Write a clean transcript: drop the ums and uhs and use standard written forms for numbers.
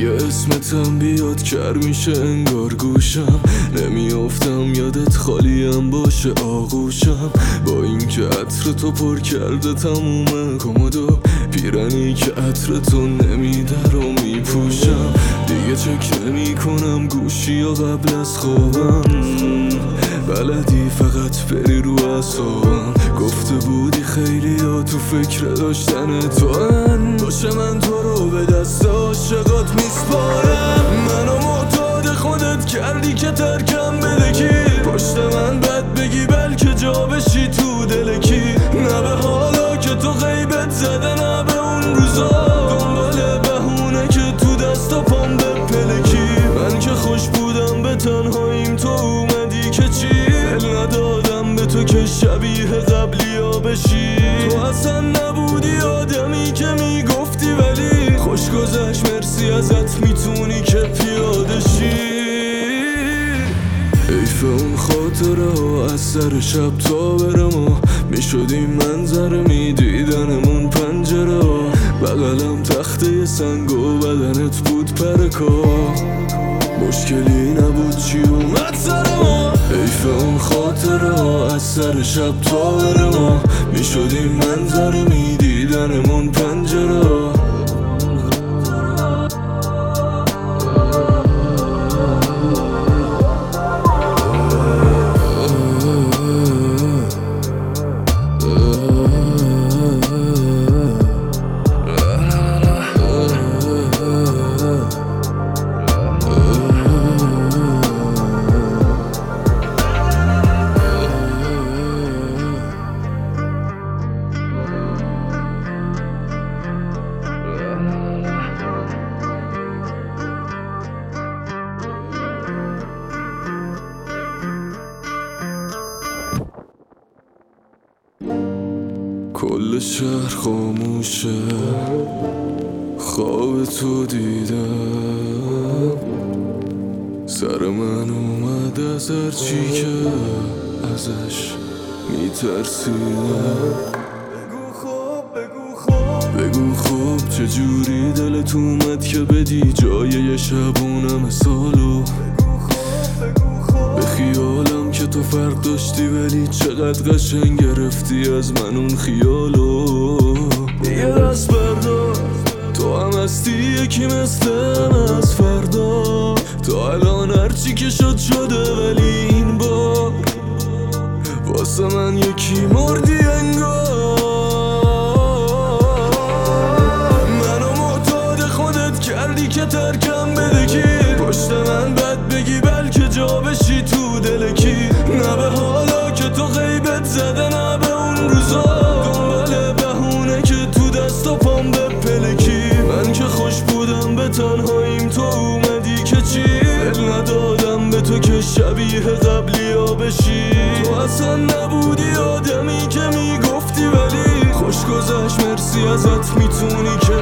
دیگه اسمتم بیاد کر میشه انگار گوشم، نمیافتم یادت خالیم باشه آغوشم. با اینکه عطر تو پر کرده تموم کمدو، پیرنی که عطر تو نمیده رو میپوشم. دیگه چک نمی کنم گوشی و قبل از خوابم، بلدی فقط بری رو اعصابم. گفته بودی خیلی ها تو فکر داشتن تو هن، باشه من تو رو به دست عاشقات میسپارم. منو معتاد خودت کردی که ترکم بدکی، پشت من بد بگی بلکه جا بشی تو دلکی. نه به حالا که تو غیبت زده، نه به اون روزا دنبال بهونه که تو دست و پام به پلکی. من که خوش بودم به تنهاییم، تو اومدی که چی؟ دل ندادم به تو که شبیه قبلی ها بشی. تو اصلا نبودی آدمی که میگفتی، ولی خوش گذشت مرسی ازت میتونی که پیاده شی. حیف اون خاطره ها از سر شب تا برم ها، میشدیم منظر میدیدنمون پنجره ها. بغلم تخته سنگ و بدنت بود پرکا، مشکلی نبود چی اومد سر ما. حیف اون خاطره ها از سر شب تا برم ها، میشدیم منظر میدیدنمون پنجره ها. کل شهر خاموشه، خواب تو دیدم، سر من اومد از هرچی که ازش میترسیدم. بگو خوب چجوری دلت اومد که بدی جای یه شبونم سالو. به خیالم که تو فرق داشتی، ولی چقدر قشنگ گرفتی از من اون خیالو. یه دست بردار، تو هم هستی یکی مثل من از فردا. تا الان هرچی که شد شده، ولی این بار واسه من یکی مردی انگار. منو معتاد خودت کردی که ترکم بدکی، پشت من بد بگی بلکه جا بشی تو دلکی. نه به حالا که تو غیبت زده، نه به اون روزا دنبال بهونه که تو دست و پام به پلکی. من که خوش بودم به تنهاییم، تو اومدی که چی؟ دل ندادم به تو که شبیه قبلی ها بشی. تو اصلا نبودی آدمی که میگفتی، ولی خوش گذشت مرسی ازت میتونی که